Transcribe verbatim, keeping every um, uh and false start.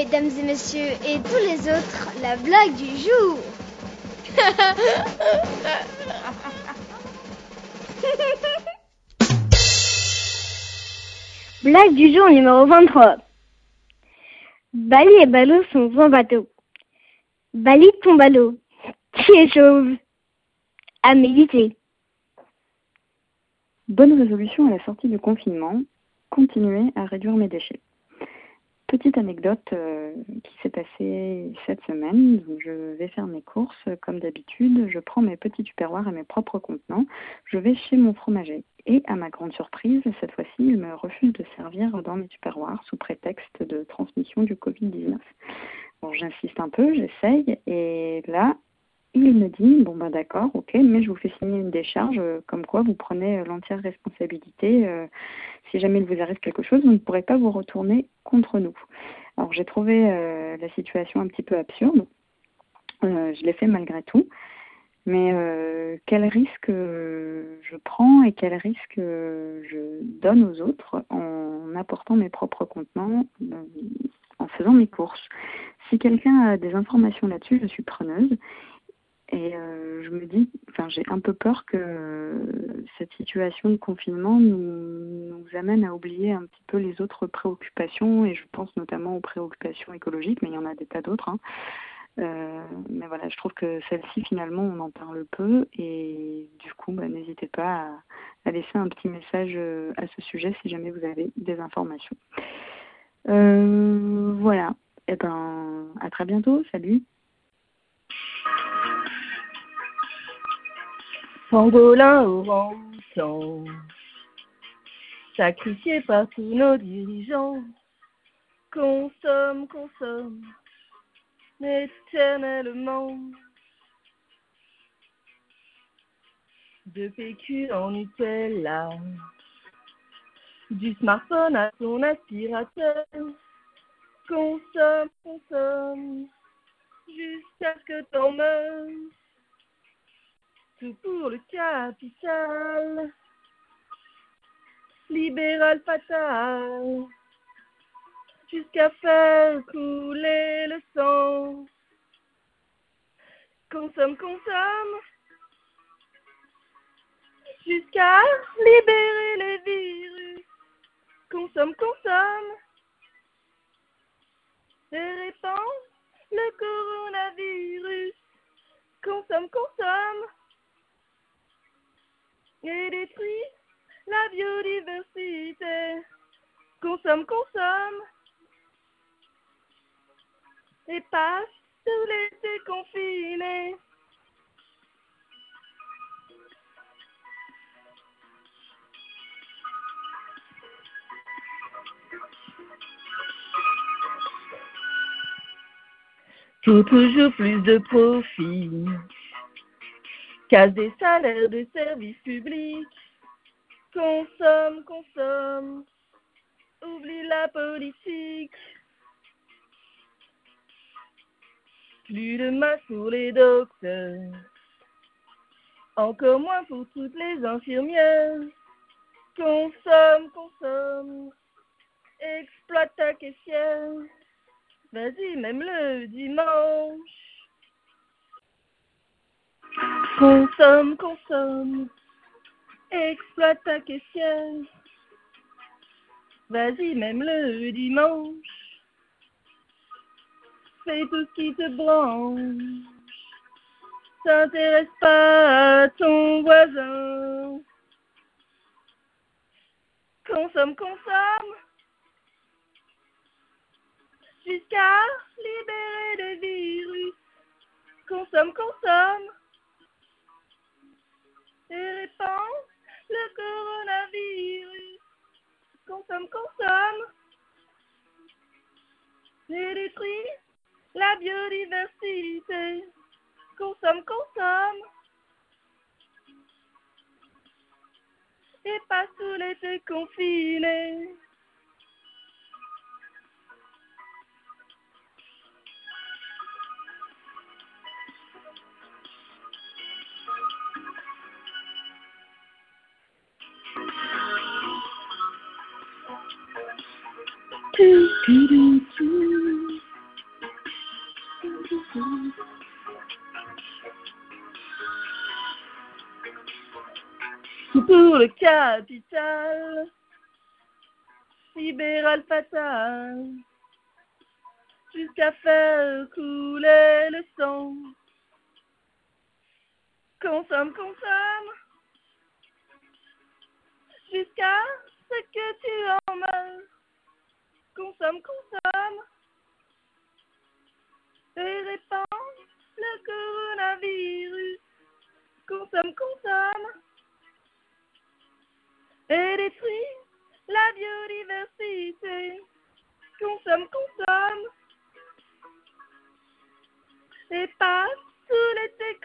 mesdames et messieurs, et tous les autres, la blague du jour. Blague du jour numéro vingt-trois. Bali et Ballot sont en bateau. Bali tombe à l'eau. Qui est chauve? À méditer. Bonne résolution à la sortie du confinement, continuer à réduire mes déchets. Petite anecdote euh, qui s'est passée cette semaine. Je vais faire mes courses comme d'habitude. Je prends mes petits tupperwares et mes propres contenants. Je vais chez mon fromager. Et à ma grande surprise, cette fois-ci, il me refuse de servir dans mes tupperwares sous prétexte de transmission du covid dix-neuf. Bon, j'insiste un peu, j'essaye. Et là, il me dit, bon ben d'accord, ok, mais je vous fais signer une décharge, euh, comme quoi vous prenez euh, l'entière responsabilité. Euh, si jamais il vous arrive quelque chose, vous ne pourrez pas vous retourner contre nous. Alors j'ai trouvé euh, la situation un petit peu absurde. Euh, je l'ai fait malgré tout. Mais euh, quel risque euh, je prends et quel risque euh, je donne aux autres en apportant mes propres contenants, euh, en faisant mes courses. Si quelqu'un a des informations là-dessus, je suis preneuse. Et euh, je me dis, enfin, j'ai un peu peur que euh, cette situation de confinement nous, nous amène à oublier un petit peu les autres préoccupations, et je pense notamment aux préoccupations écologiques, mais il y en a des tas d'autres. Hein. Euh, mais voilà, je trouve que celle-ci, finalement, on en parle peu, et du coup, bah, n'hésitez pas à, à laisser un petit message à ce sujet si jamais vous avez des informations. Euh, voilà, et ben, à très bientôt, salut. Pangolin au rançon, sacrifié par tous nos dirigeants, consomme, consomme, éternellement. De P Q en Nutella, du smartphone à son aspirateur, consomme, consomme, jusqu'à ce que t'en meurs. Tout pour le capital, libéral fatal, jusqu'à faire couler le sang. Consomme, consomme, jusqu'à libérer les virus. Consomme, consomme, et répand le coronavirus. Consomme, consomme, et détruit la biodiversité. Consomme, consomme, et passe tout l'été confiné. Pour toujours plus de profit, casse des salaires de services publics. Consomme, consomme, oublie la politique. Plus de masques pour les docteurs, encore moins pour toutes les infirmières. Consomme, consomme, exploite ta caissière. Vas-y, même le dimanche. Consomme, consomme, exploite ta caissière. Vas-y, même le dimanche. Fais tout ce qui te branche. T'intéresse pas à ton voisin. Consomme, consomme, jusqu'à libérer des virus. Consomme, consomme, et répand le coronavirus. Consomme, consomme, et détruit la biodiversité. Consomme, consomme, et passe tout l'été confiné. pour le capital libéral fatal, jusqu'à faire couler le sang. Consomme, consomme, jusqu'à ce que tu en meurs. Consomme, consomme, et répand le coronavirus. Consomme, consomme, et détruit la biodiversité. Consomme, consomme, et passe sous l'été.